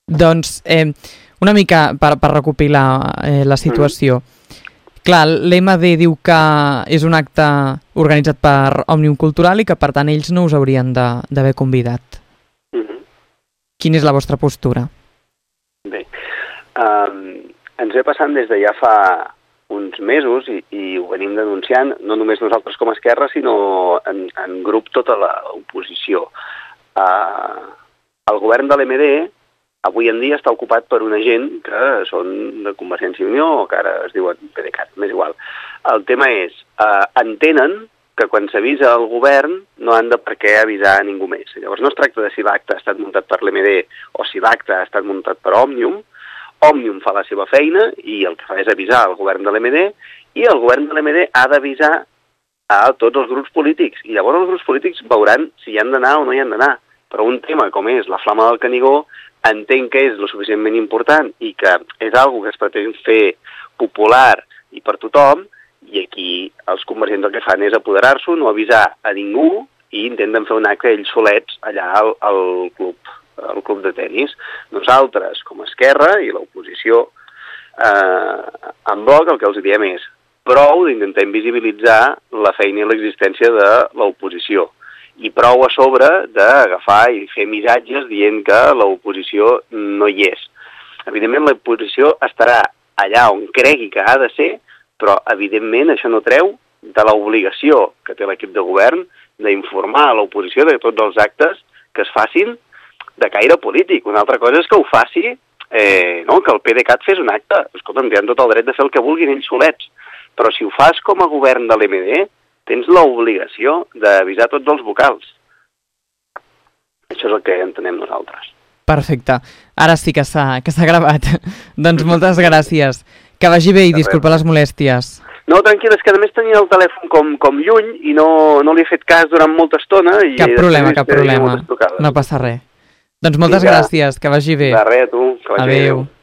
Doncs una mica per recopilar la situació. Clar, l'EMD diu que és un acte organitzat per Òmnium Cultural i que per tant ells no us haurien d'haver convidat. Quina és la vostra postura? Bé, ens ve passant des de ja fa uns mesos i ho venim denunciant, no només nosaltres com a Esquerra, sinó en grup tota l'oposició. El govern de l'EMD avui en dia està ocupat per una gent que són de Convergència i Unió o que ara es diuen PDeCAT, m'és igual. El tema és, entenen que quan s'avisa el govern no han de per què avisar a ningú més. Llavors no es tracta de si l'acte ha estat muntat per l'EMD o si l'acte ha estat muntat per Òmnium. Òmnium fa la seva feina i el que fa és avisar al govern de l'EMD i el govern de l'EMD ha d'avisar a tots els grups polítics. I llavors els grups polítics veuran si hi han d'anar o no hi han d'anar. Però un tema com és la Flama del Canigó entenc que és lo suficientment important i que és algo que es pretén fer popular i per tothom, i aquí els convergents el que fan és apoderar-s'ho, no avisar a ningú i intenten fer un acte ells solets allà al club de tenis. Nosaltres, com a Esquerra i l'oposició en bloc, el que els diem és prou d'intentar invisibilitzar la feina i l'existència de l'oposició. I prou a sobre d'agafar i fer missatges dient que l'oposició no hi és. Evidentment, l'oposició estarà allà on cregui que ha de ser, però, evidentment, això no treu de l'obligació que té l'equip de govern d'informar a l'oposició de tots els actes que es facin de caire polític. Una altra cosa és que ho faci, que el PDeCAT fes un acte. Escolta'm, tenen tot el dret de fer el que vulguin ells solets. Però si ho fas com a govern de l'EMD, tens l'obligació d'avisar tots els vocals. Això és el que entenem nosaltres. Perfecte. Ara sí que s'ha gravat. Doncs moltes gràcies. Que vagi bé i disculpa les molèsties. No, tranquil, és que a més tenia el telèfon com lluny i no li he fet cas durant molta estona. Cap problema. No passa res. Doncs moltes gràcies, que vagi bé. De res, a tu. Adéu.